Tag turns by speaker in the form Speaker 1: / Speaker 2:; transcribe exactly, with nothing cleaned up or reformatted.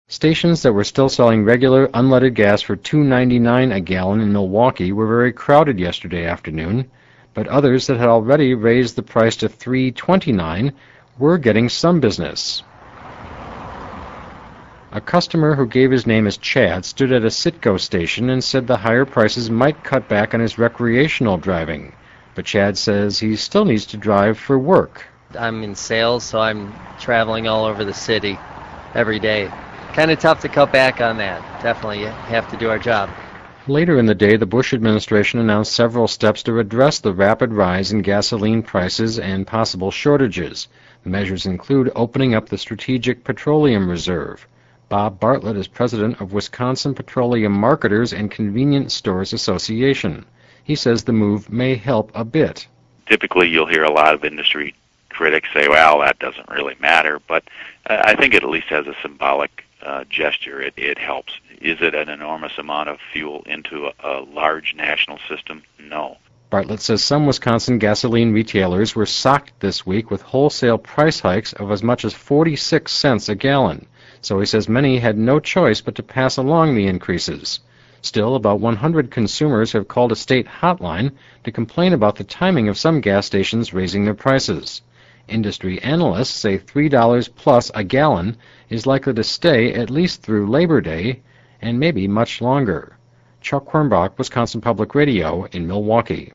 Speaker 1: Stations that were still selling regular unleaded gas for two ninety-nine a gallon in Milwaukee were very crowded yesterday afternoon, but others that had already raised the price to three twenty-nine were getting some business. A customer who gave his name as Chad stood at a Citgo station and said the higher prices might cut back on his recreational driving, but Chad says he still needs to drive for work.
Speaker 2: I'm in sales, so I'm traveling all over the city every day. Kind of tough to cut back on that. Definitely have to do our job.
Speaker 1: Later in the day, the Bush administration announced several steps to address the rapid rise in gasoline prices and possible shortages. The measures include opening up the Strategic Petroleum Reserve. Bob Bartlett is president of Wisconsin Petroleum Marketers and Convenience Stores Association. He says the move may help a bit.
Speaker 3: Typically, you'll hear a lot of industry critics say, well, that doesn't really matter, but uh, I think it at least has a symbolic uh, gesture. It, it helps. Is it an enormous amount of fuel into a, a large national system? No.
Speaker 1: Bartlett says some Wisconsin gasoline retailers were socked this week with wholesale price hikes of as much as forty-six cents a gallon. So he says many had no choice but to pass along the increases. Still, about one hundred consumers have called a state hotline to complain about the timing of some gas stations raising their prices. Industry analysts say three dollars plus a gallon is likely to stay at least through Labor Day and maybe much longer. Chuck Quirmbach, Wisconsin Public Radio in Milwaukee.